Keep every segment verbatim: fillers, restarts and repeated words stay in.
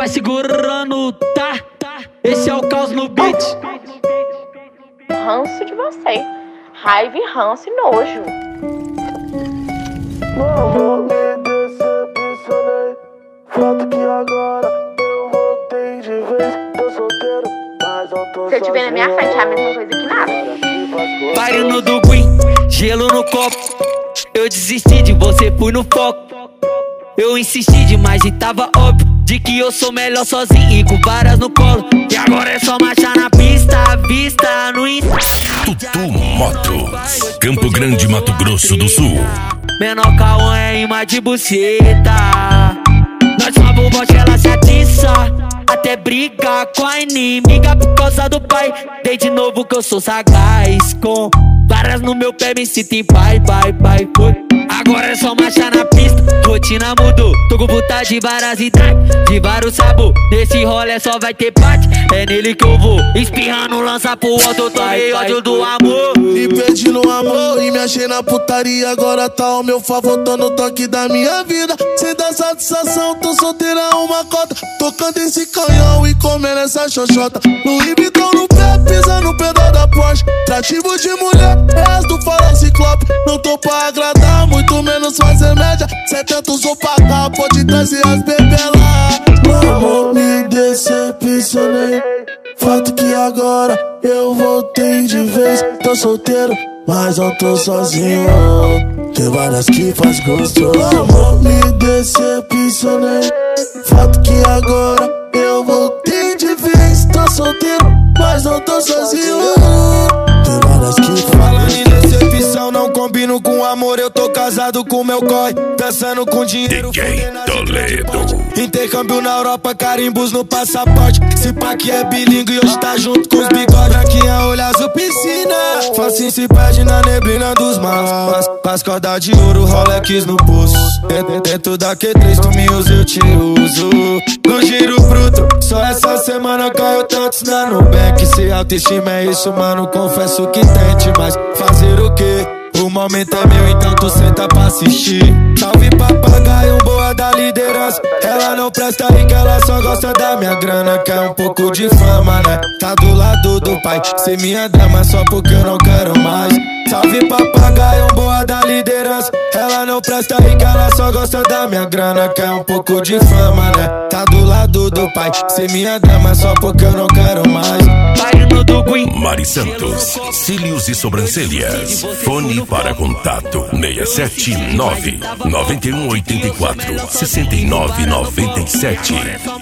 vai segurando, tá? Esse é o caos no beat. Ranço de você. Raiva e ranço e nojo. Não me decepcionei. Fato que agora eu voltei de vez. Tô solteiro, mas não tô sozinho. Se eu te ver na minha frente é a mesma coisa que nada. Pare no do Green, gelo no copo. Eu desisti de você, fui no foco. Eu insisti demais e tava óbvio de que eu sou melhor sozinho e com várias no colo. E agora é só marchar na pista, vista no Insta. Tutu Motos, Campo Grande, Mato Grosso do Sul. Menor Cauã é imã de buceta. Nós só vou bote, ela se atiça. Até briga com a inimiga por causa do pai. Desde novo que eu sou sagaz. Com varas no meu pé me sinto em pai, pai, pai, foi. Agora é só marchar na pista, rotina mudou. Tô com vontade de varas e drag, de vários sabor. Nesse rolê só vai ter parte, é nele que eu vou. Espirrando, lança pro alto, eu tomei ódio do amor. Me perdi no amor e me achei na putaria. Agora tá ao meu favor, tô no toque da minha vida. Sem dar satisfação, tô solteira uma cota. Tocando esse canhão e comendo essa xoxota. No Ibitão no pé, pisando no pedal da Porsche. Trativo de mulher, resto fala ciclope. Não tô pra agradar, muito menos fazer média. setenta usou pra cá, pode trazer as bebelas. Não me decepcionei. Fato que agora eu voltei de vez. Tô solteiro, mas não tô sozinho. Tem várias que faz gosto. Não me decepcionei. Fato que agora eu voltei de vez. Tô solteiro, mas não tô sozinho. Tem várias que faz gosto. Falando em decepção, não combino com amor. Eu tô casado com meu corre, pensando com dinheiro. D J Toledo. Intercâmbio na Europa, carimbos no passaporte. Se pá que é bilíngue, hoje tá junto com os bigodes. Branquinha, olho azul, piscina. Facinho se perde na neblina dos mares. As cordas de ouro, Rolex no pulso. Dentro, dentro da Q três, tu me usa, eu te uso. No giro bruto, só essa semana caiu tantos na Nubank. Se autoestima é isso, mano, confesso que tente. Mas fazer o quê? O momento é meu, então tu senta pra assistir. Salve papagaio, boa da liderança. Ela não presta rica, ela só gosta da minha grana. Quer um pouco de fama, né? Tá do lado do pai, ser minha dama só porque eu não quero mais. Salve papagaio, boa da liderança. Ela não presta rica, ela só gosta da minha grana. Quer um pouco de fama, né? Tá do lado do pai, ser minha dama só porque eu não quero mais. Mari Santos, cílios e sobrancelhas. Fone para contato seis sete nove, nove um oito quatro, seis nove nove sete.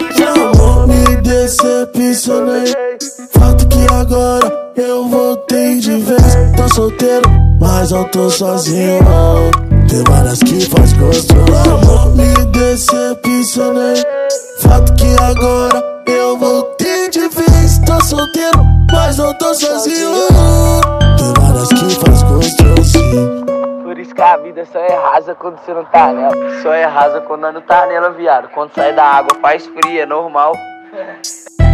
Não me decepcionei. Fato que agora eu voltei de vez. Tô solteiro, mas não tô sozinho. Tem várias que faz gosto. Não me decepcionei. Fato que agora eu voltei de vez. Tô solteiro, mas não tô sozinho. Tem várias que faz gosto, sim. Por isso que a vida só é rasa quando você não tá nela. Só é rasa quando não tá nela, viado. Quando sai da água faz frio, é normal.